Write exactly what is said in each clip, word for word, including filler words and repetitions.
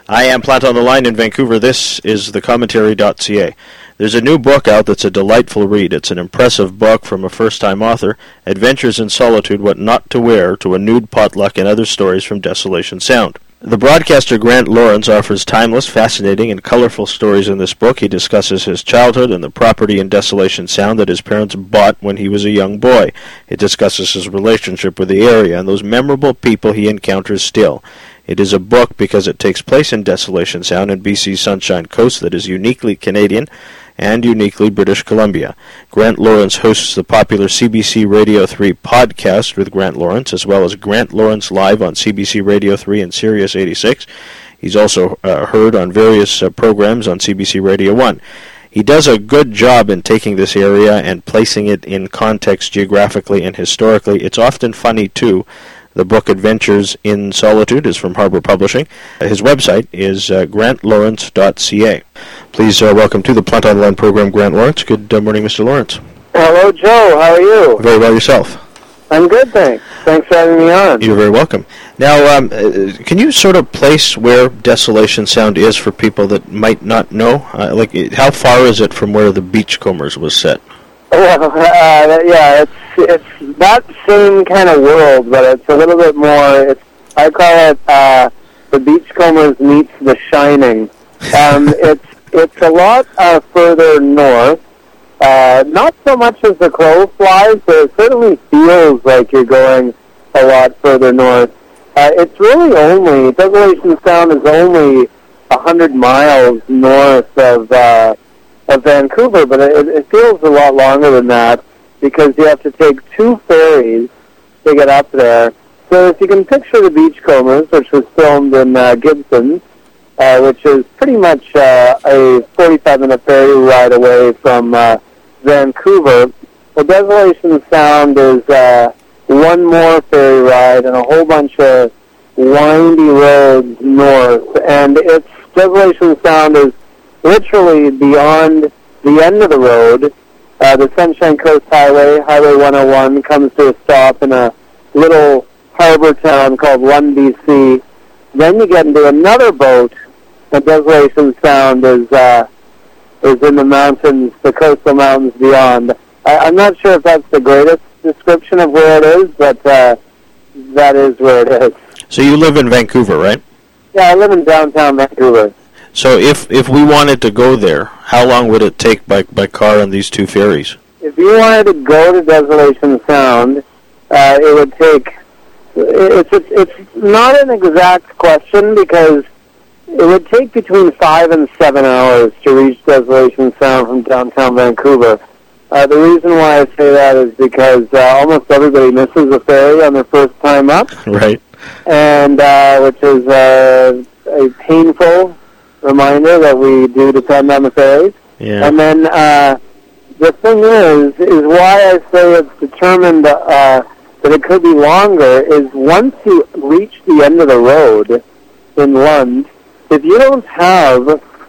I am Plant on the Line in Vancouver. This is the commentary dot c a. There's a new book out that's a delightful read. It's an impressive book from a first-time author, Adventures in Solitude, What Not to Wear to a Nude Potluck and Other Stories from Desolation Sound. The broadcaster Grant Lawrence offers timeless, fascinating, and colorful stories in this book. He discusses his childhood and the property in Desolation Sound that his parents bought when he was a young boy. It discusses his relationship with the area and those memorable people he encounters still. It is a book because it takes place in Desolation Sound in B C's Sunshine Coast that is uniquely Canadian and uniquely British Columbia. Grant Lawrence hosts the popular C B C Radio three podcast with Grant Lawrence, as well as Grant Lawrence Live on C B C Radio three and Sirius eighty-six. He's also uh, heard on various uh, programs on C B C Radio one. He does a good job in taking this area and placing it in context geographically and historically. It's often funny, too. The book Adventures in Solitude is from Harbor Publishing. His website is uh, grant lawrence dot c a. Please uh, welcome to the Plant on the Line program, Grant Lawrence. Good uh, morning, Mister Lawrence. Hello, Joe. How are you? Very well, yourself. I'm good, thanks. Thanks for having me on. You're very welcome. Now, um, uh, can you sort of place where Desolation Sound is for people that might not know? Uh, like, how far is it from where the Beachcombers was set? Well, uh, yeah, it's it's that same kind of world, but it's a little bit more. It's I call it uh, the Beachcombers meets The Shining. Um, it's it's a lot uh, further north. Uh, not so much as the crow flies, but it certainly feels like you're going a lot further north. Uh, it's really only Desolation Sound is only a hundred miles north of. Uh, of Vancouver, but it, it feels a lot longer than that because you have to take two ferries to get up there. So if you can picture the Beachcombers, which was filmed in uh, Gibson, uh, which is pretty much uh, a forty-five minute ferry ride away from uh, Vancouver, well, Desolation Sound is uh, one more ferry ride and a whole bunch of windy roads north, and it's Desolation Sound is literally beyond the end of the road. Uh, the Sunshine Coast Highway, Highway one oh one, comes to a stop in a little harbor town called Lund, B C. Then you get into another boat, and Desolation Sound is uh, is in the mountains, the coastal mountains beyond. I, I'm not sure if that's the greatest description of where it is, but uh, that is where it is. So you live in Vancouver, right? Yeah, I live in downtown Vancouver. So if if we wanted to go there, how long would it take by by car on these two ferries? If you wanted to go to Desolation Sound, uh, it would take. It's, it's it's not an exact question because it would take between five and seven hours to reach Desolation Sound from downtown Vancouver. Uh, the reason why I say that is because uh, almost everybody misses a ferry on their first time up, right? And uh, which is uh, a painful reminder that we do depend on the ferries. Yeah. And then uh, the thing is, is why I say it's determined uh, that it could be longer is once you reach the end of the road in Lund, if you don't have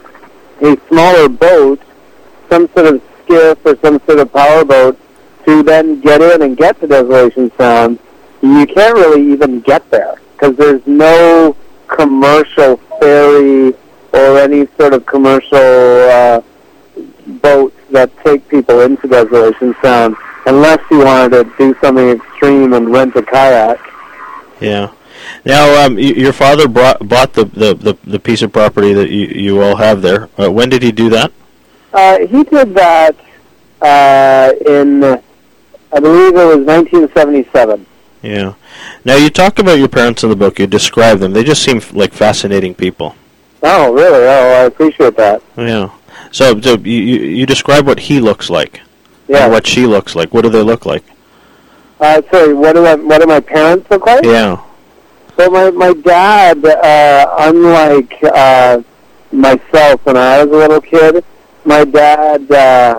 a smaller boat, some sort of skiff or some sort of powerboat to then get in and get to Desolation Sound, you can't really even get there because there's no commercial ferry or any sort of commercial uh, boats that take people into Desolation Sound, unless you wanted to do something extreme and rent a kayak. Yeah. Now, um, y- your father brought, bought the, the, the, the piece of property that you, you all have there. Uh, when did he do that? Uh, he did that uh, in, I believe it was nineteen seventy-seven. Yeah. Now, you talk about your parents in the book. You describe them. They just seem f- like fascinating people. Oh, really? Oh, I appreciate that. Yeah. So, so you, you describe what he looks like. Yeah. And what she looks like. What do they look like? Uh, sorry, what do, I, what do my parents look like? Yeah. So my, my dad, uh, unlike uh, myself when I was a little kid, my dad, uh,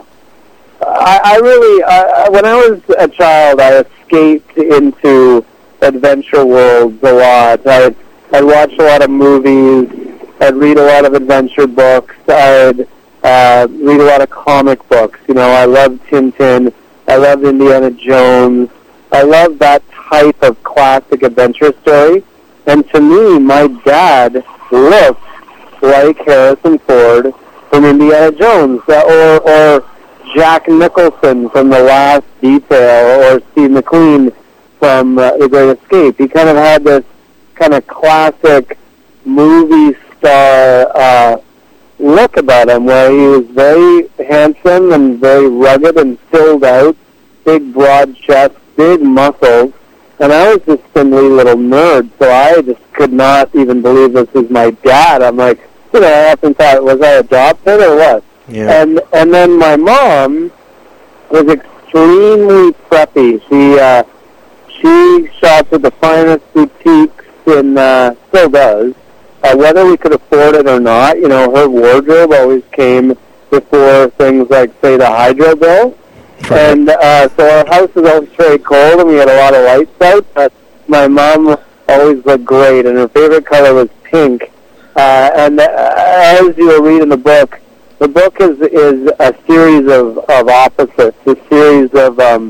I, I really, uh, when I was a child, I escaped into adventure worlds a lot. I'd, I'd watch a lot of movies. I'd read a lot of adventure books. I'd uh, read a lot of comic books. You know, I loved Tintin. I loved Indiana Jones. I loved that type of classic adventure story. And to me, my dad looked like Harrison Ford from Indiana Jones, uh, or or Jack Nicholson from The Last Detail, or Steve McQueen from uh, The Great Escape. He kind of had this kind of classic movie star uh, look about him, where he was very handsome and very rugged and filled out, big broad chest, big muscles, and I was this thinly little nerd, so I just could not even believe this was my dad. I'm like, you know, I often thought, was I adopted or what? Yeah. And and then my mom was extremely preppy. She uh, she shopped at the finest boutiques in, uh, still does, uh, whether we could afford it or not. You know, her wardrobe always came before things like, say, the hydro bill. And uh, so our house was always very cold, and we had a lot of lights out, but my mom always looked great, and her favorite color was pink. Uh, and uh, as you will read in the book, the book is is a series of, of opposites, a series of um,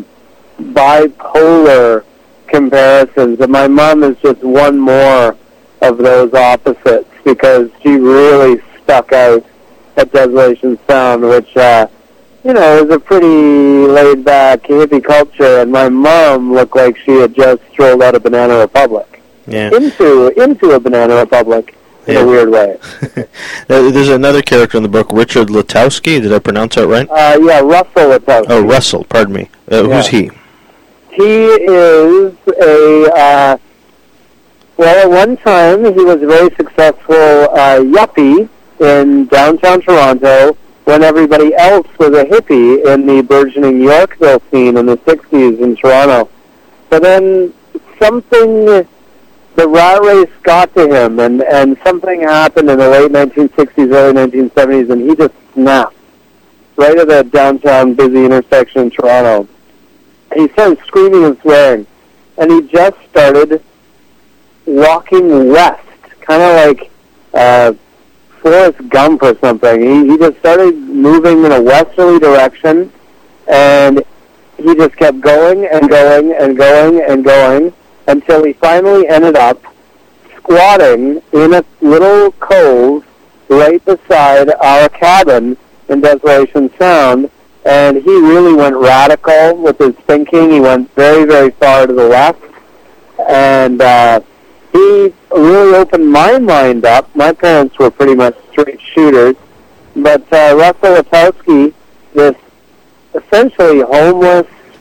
bipolar comparisons, and my mom is just one more of those opposites, because she really stuck out at Desolation Sound, which... Uh, you know, it was a pretty laid-back hippie culture, and my mom looked like she had just strolled out of Banana Republic. Yeah. Into into a Banana Republic in yeah. a weird way. There's another character in the book, Richard Letowski. Did I pronounce that right? Uh, yeah, Russell Letowski. Oh, Russell, pardon me. Uh, yeah. Who's he? He is a, uh, well, at one time, he was a very successful uh, yuppie in downtown Toronto, when everybody else was a hippie in the burgeoning Yorkville scene in the sixties in Toronto. But then something, the rat race got to him, and, and something happened in the late nineteen sixties, early nineteen seventies, and he just snapped right at that downtown busy intersection in Toronto. He started screaming and swearing, and he just started walking west, kind of like... Uh, Forrest Gump or something. He, he just started moving in a westerly direction, and he just kept going and going and going and going until he finally ended up squatting in a little cove right beside our cabin in Desolation Sound, and he really went radical with his thinking. He went very, very far to the left, and uh, he really opened my mind up. My parents were pretty much straight shooters, but uh, Russell Letowski, this essentially homeless,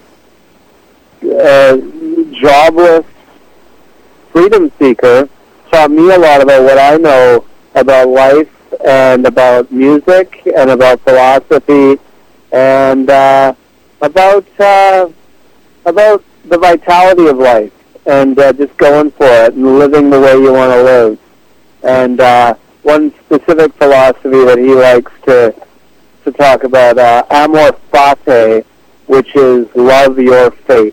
uh, jobless freedom seeker, taught me a lot about what I know about life and about music and about philosophy and uh, about uh, about the vitality of life. And uh, just going for it and living the way you want to live. And uh, one specific philosophy that he likes to to talk about, uh, amor fati, which is love your fate.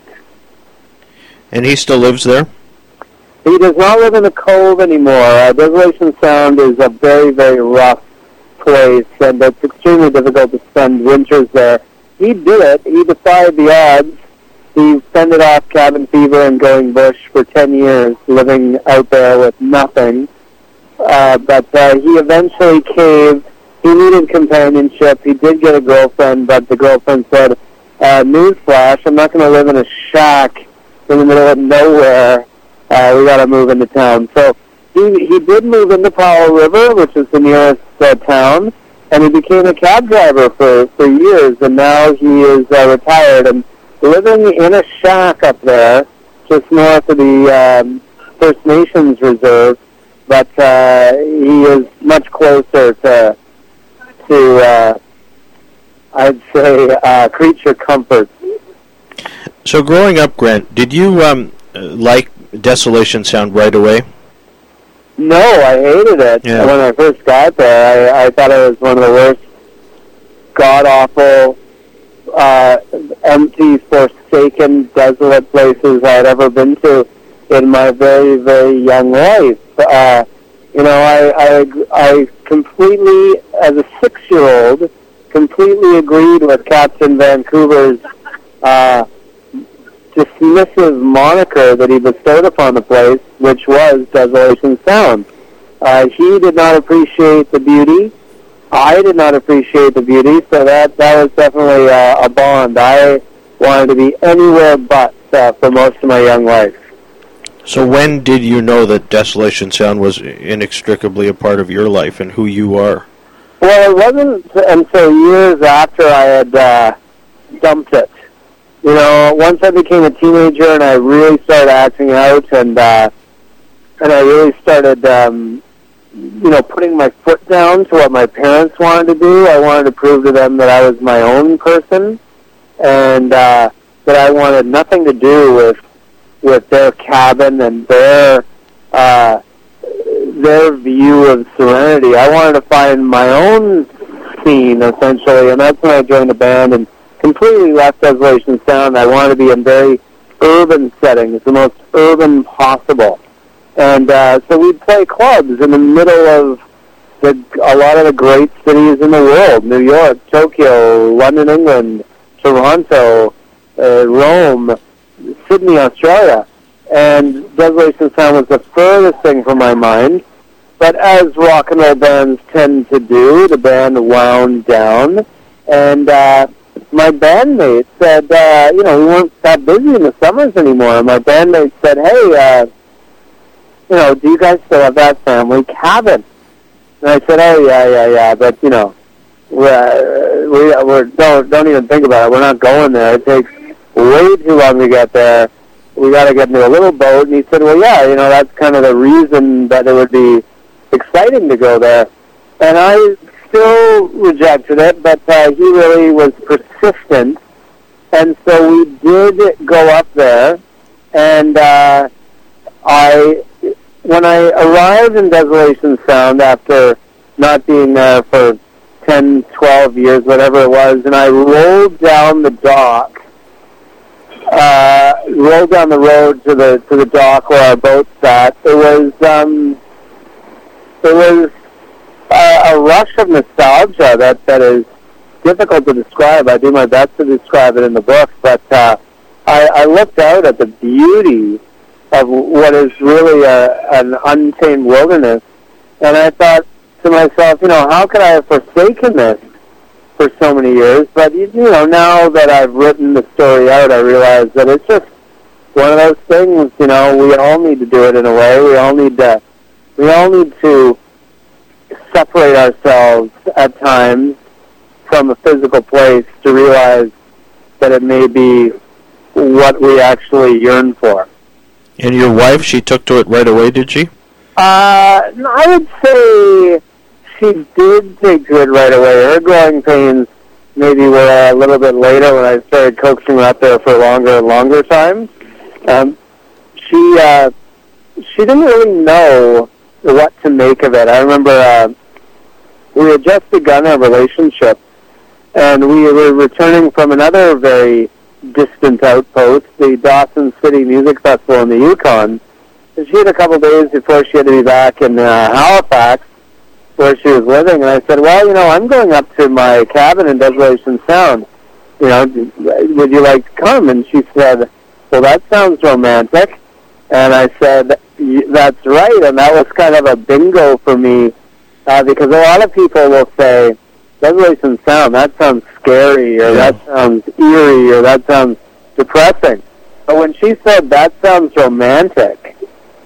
And he still lives there? He does not live in a cove anymore. Uh, Desolation Sound is a very, very rough place, and it's extremely difficult to spend winters there. He did it. He defied the odds. He fended off cabin fever and going bush for ten years, living out there with nothing. Uh, but uh, he eventually caved. He needed companionship. He did get a girlfriend, but the girlfriend said, uh, newsflash, I'm not going to live in a shack in the middle of nowhere. Uh, we got to move into town. So he, he did move into Powell River, which is the nearest uh, town, and he became a cab driver for, for years, and now he is uh, retired and living in a shack up there, just north of the um, First Nations Reserve, but uh, he is much closer to, to uh, I'd say, uh, creature comfort. So growing up, Grant, did you um, like Desolation Sound right away? No, I hated it. Yeah. When I first got there, I, I thought it was one of the worst, god-awful, uh, empty, forsaken, desolate places I'd ever been to in my very, very young life. Uh, you know, I, I, I completely, as a six-year-old, completely agreed with Captain Vancouver's uh, dismissive moniker that he bestowed upon the place, which was Desolation Sound. Uh, he did not appreciate the beauty. I did not appreciate the beauty, so that, that was definitely uh, a bond. I wanted to be anywhere but uh, for most of my young life. So when did you know that Desolation Sound was inextricably a part of your life and who you are? Well, it wasn't until years after I had uh, dumped it. You know, once I became a teenager and I really started acting out and uh, and I really started, um, you know, putting my foot down to what my parents wanted to do. I wanted to prove to them that I was my own person and uh, that I wanted nothing to do with with their cabin and their uh, their view of serenity. I wanted to find my own scene, essentially, and that's when I joined the band and completely left Desolation Sound. I wanted to be in very urban settings, the most urban possible. And uh, so we'd play clubs in the middle of the, a lot of the great cities in the world, New York, Tokyo, London, England, Toronto, uh, Rome, Sydney, Australia. And Desolation Sound was the furthest thing from my mind. But as rock and roll bands tend to do, the band wound down. And uh, my bandmate said, uh, you know, we weren't that busy in the summers anymore. And my bandmate said, hey, uh, you know, do you guys still have that family cabin? And I said, oh, yeah, yeah, yeah, but, you know, we're, we, we're, don't, don't even think about it. We're not going there. It takes way too long to get there. We got to get into a little boat. And he said, well, yeah, you know, that's kind of the reason that it would be exciting to go there. And I still rejected it, but uh, he really was persistent. And so we did go up there, and uh, I, when I arrived in Desolation Sound after not being there for ten, twelve years, whatever it was, and I rolled down the dock, uh, rolled down the road to the to the dock where our boat sat. It was um, it was a, a rush of nostalgia that that is difficult to describe. I do my best to describe it in the book, but uh, I, I looked out at the beauty of what is really a, an untamed wilderness, and I thought to myself, you know, how could I have forsaken this for so many years? But, you know, now that I've written the story out, I realize that it's just one of those things, you know, we all need to do it in a way. We all need to, we all need to separate ourselves at times from a physical place to realize that it may be what we actually yearn for. And your wife, she took to it right away, did she? Uh, no, I would say she did take to it right away. Her growing pains maybe were a little bit later when I started coaxing her up there for longer and longer times. Um, she uh, she didn't really know what to make of it. I remember uh, we had just begun our relationship, and we were returning from another very distant outpost, the Dawson City Music Festival in the Yukon. And she had a couple of days before she had to be back in uh, Halifax, where she was living, and I said, well, you know, I'm going up to my cabin in Desolation Sound. You know, would you like to come? And she said, well, that sounds romantic. And I said, that's right, and that was kind of a bingo for me, uh, because a lot of people will say, Desolation Sound, that sounds scary, or yeah. that sounds eerie, or that sounds depressing. But when she said, that sounds romantic,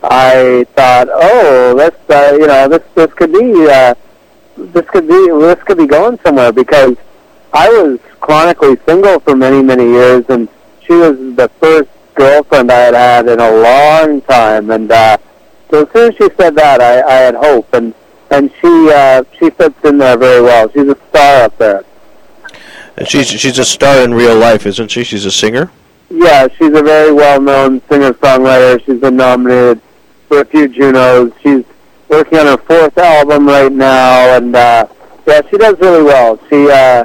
I thought, oh, this, uh, you know, this this could be, uh, this could be, this could be going somewhere, because I was chronically single for many, many years, and she was the first girlfriend I had had in a long time, and uh, so as soon as she said that, I, I had hope, and and she uh, she fits in there very well. She's a star up there. And she's she's a star in real life, isn't she? She's a singer? Yeah, she's a very well-known singer-songwriter. She's been nominated for a few Junos. She's working on her fourth album right now, and uh, yeah, she does really well. She, uh,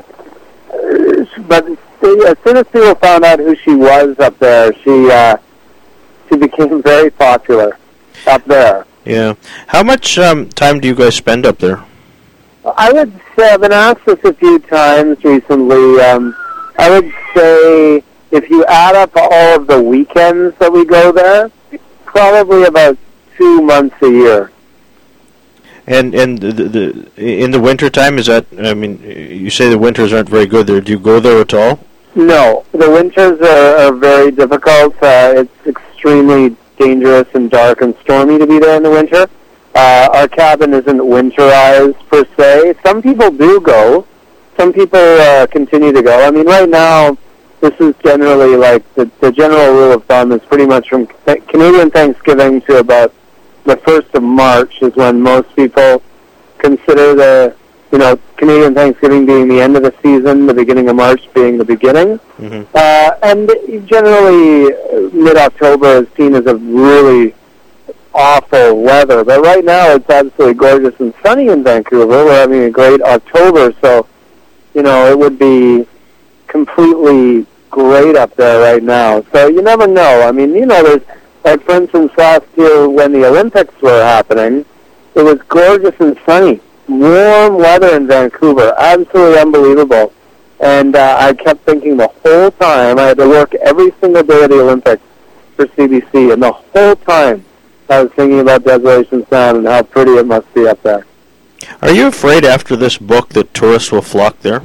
but as soon as people found out who she was up there, she uh, she became very popular up there. Yeah. How much um, time do you guys spend up there? I would say, I've been asked this a few times recently. Um, I would say if you add up all of the weekends that we go there, probably about two months a year. And and the, the in the wintertime, is that, I mean, you say the winters aren't very good there. Do you go there at all? No, the winters are, are very difficult. Uh, it's extremely dangerous and dark and stormy to be there in the winter. Uh, our cabin isn't winterized per se. Some people do go. Some people uh, continue to go. I mean, right now, this is generally like the, the general rule of thumb is pretty much from Canadian Thanksgiving to about the first of March is when most people consider the, you know, Canadian Thanksgiving being the end of the season, the beginning of March being the beginning. Mm-hmm. Uh, and generally, mid-October is seen as a really awful weather. But right now, it's absolutely gorgeous and sunny in Vancouver. We're having a great October, so, you know, it would be completely great up there right now. So you never know. I mean, you know, there's, like, for instance, last year when the Olympics were happening, it was gorgeous and sunny. Warm weather in Vancouver, absolutely unbelievable. And uh, I kept thinking the whole time, I had to work every single day of the Olympics for C B C, and the whole time I was thinking about Desolation Sound and how pretty it must be up there. Are you afraid after this book that tourists will flock there?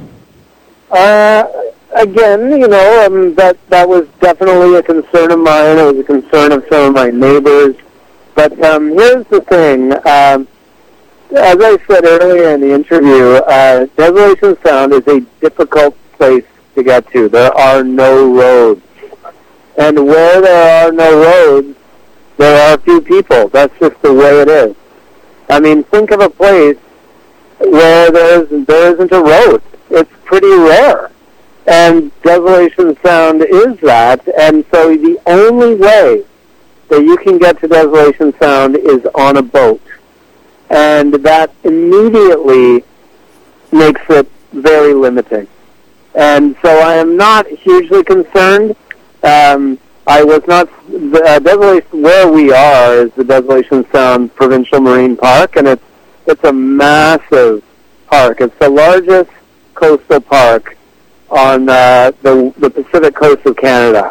Uh, again, you know, um, that, that was definitely a concern of mine. It was a concern of some of my neighbors. But um, here's the thing. Um, As I said earlier in the interview, uh, Desolation Sound is a difficult place to get to. There are no roads. And where there are no roads, there are few people. That's just the way it is. I mean, think of a place where there's, there isn't a road. It's pretty rare. And Desolation Sound is that. And so the only way that you can get to Desolation Sound is on a boat. And that immediately makes it very limiting. And so I am not hugely concerned. Um, I was not, the, uh, Desolation, where we are is the Desolation Sound Provincial Marine Park, and it's, it's a massive park. It's the largest coastal park on uh, the, the Pacific coast of Canada.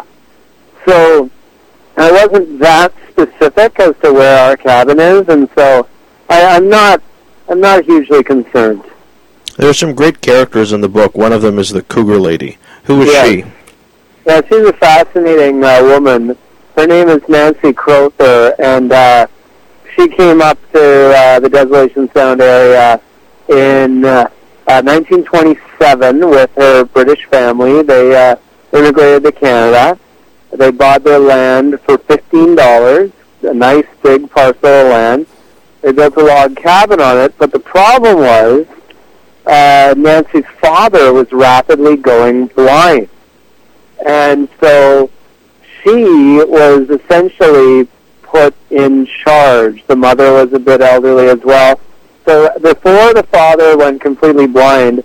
So I wasn't that specific as to where our cabin is, and so I, I'm not. I'm not hugely concerned. There are some great characters in the book. One of them is the Cougar Lady. Who is yes. she? Yeah, she's a fascinating uh, woman. Her name is Nancy Crowther, and uh, she came up to uh, the Desolation Sound area in uh, uh, nineteen twenty-seven with her British family. They uh, immigrated to Canada. They bought their land for fifteen dollars, a nice big parcel of land. They built a log cabin on it, but the problem was uh, Nancy's father was rapidly going blind. And so she was essentially put in charge. The mother was a bit elderly as well. So before the father went completely blind,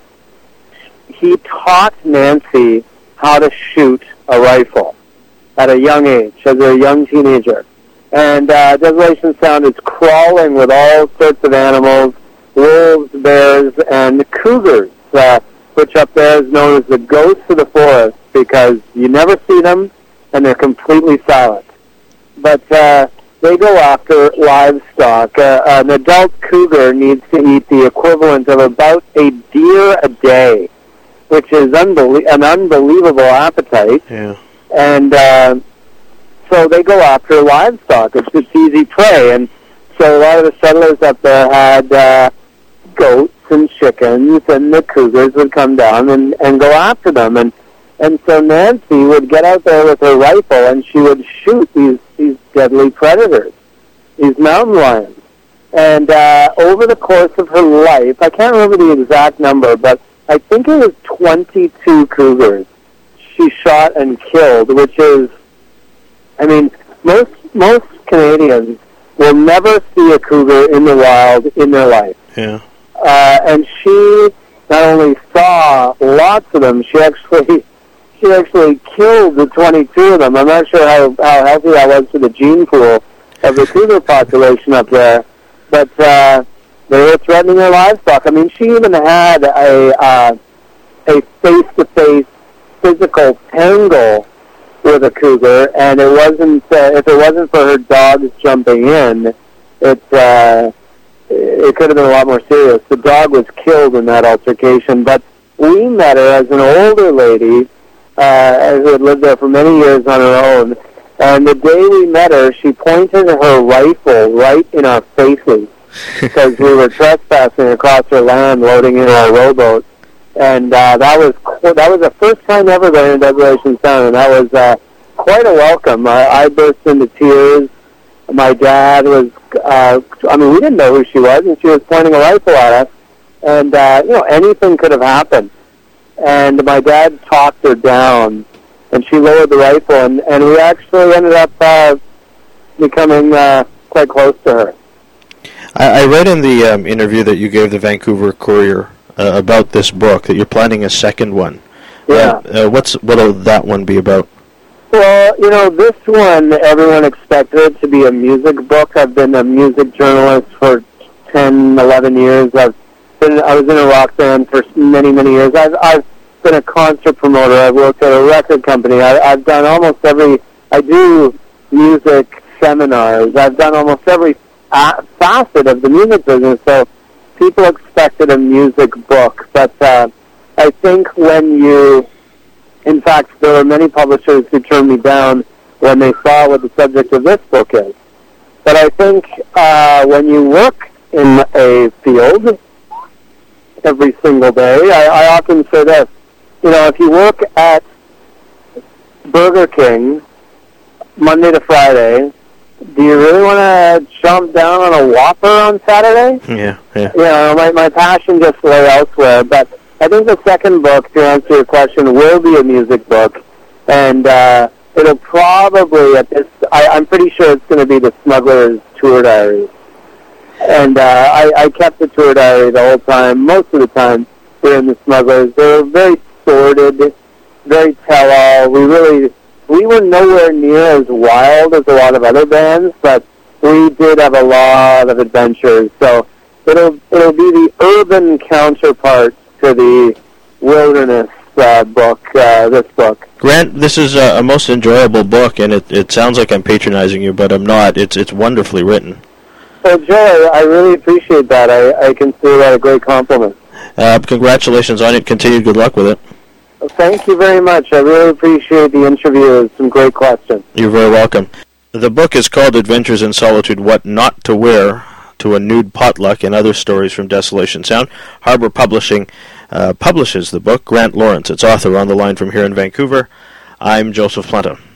he taught Nancy how to shoot a rifle at a young age, as a young teenager. And uh, Desolation Sound is crawling with all sorts of animals, wolves, bears, and cougars, uh, which up there is known as the ghosts of the forest because you never see them and they're completely silent. But uh, they go after livestock. Uh, an adult cougar needs to eat the equivalent of about a deer a day, which is unbelie- an unbelievable appetite. Yeah. And uh, so they go after livestock. It's just easy prey. And so a lot of the settlers up there had uh, goats and chickens, and the cougars would come down and, and go after them. And and so Nancy would get out there with her rifle, and she would shoot these, these deadly predators, these mountain lions. And uh, over the course of her life, I can't remember the exact number, but I think it was twenty-two cougars she shot and killed, which is, I mean, most most Canadians will never see a cougar in the wild in their life. Yeah. Uh, and she not only saw lots of them, she actually she actually killed the twenty-two of them. I'm not sure how, how healthy that was for the gene pool of the cougar population up there, but uh, they were threatening their livestock. I mean, she even had a uh, a face-to-face physical tangle with a cougar, and it wasn't uh, if it wasn't for her dogs jumping in, it uh, it could have been a lot more serious. The dog was killed in that altercation, but we met her as an older lady uh, who had lived there for many years on her own. And the day we met her, she pointed her rifle right in our faces because we were trespassing across her land, loading in our rowboat. And uh, that was that was the first time ever going to Desolation Sound, and that was uh, quite a welcome. I, I burst into tears. My dad was, uh, I mean, we didn't know who she was, and she was pointing a rifle at us. And, uh, you know, anything could have happened. And my dad talked her down, and she lowered the rifle, and, and we actually ended up uh, becoming uh, quite close to her. I, I read in the um, interview that you gave the Vancouver Courier uh, about this book that you're planning a second one. Yeah. Uh, uh, what's what'll that one be about? Well, you know, this one, everyone expected it to be a music book. I've been a music journalist for ten, eleven years. I've been, I was in a rock band for many, many years. I've, I've been a concert promoter. I've worked at a record company. I, I've done almost every, I do music seminars. I've done almost every uh, facet of the music business. So people expected a music book. But uh, I think when you... In fact, there were many publishers who turned me down when they saw what the subject of this book is. But I think uh, when you work in a field every single day, I, I often say this, you know, if you work at Burger King Monday to Friday, do you really want to jump down on a Whopper on Saturday? Yeah, yeah. You know, my, my passion just lay elsewhere, but I think the second book, to answer your question, will be a music book, and uh, it'll probably, at this, I, I'm pretty sure it's going to be the Smugglers Tour Diary. And uh, I, I kept the tour diary the whole time. Most of the time, we're in the Smugglers. They were very sordid, very tell-all. We really, we were nowhere near as wild as a lot of other bands, but we did have a lot of adventures. So it'll it'll be the urban counterpart to the wilderness uh, book, uh, this book. Grant, this is a, a most enjoyable book, and it, it sounds like I'm patronizing you, but I'm not. It's it's wonderfully written. Well, Joe, I really appreciate that. I, I consider that a great compliment. Uh, congratulations on it. Continued good luck with it. Well, thank you very much. I really appreciate the interview. Some great questions. You're very welcome. The book is called Adventures in Solitude, What Not to Wear to a Nude Potluck and Other Stories from Desolation Sound. Harbor Publishing uh, publishes the book. Grant Lawrence, its author, on the line from here in Vancouver. I'm Joseph Planta.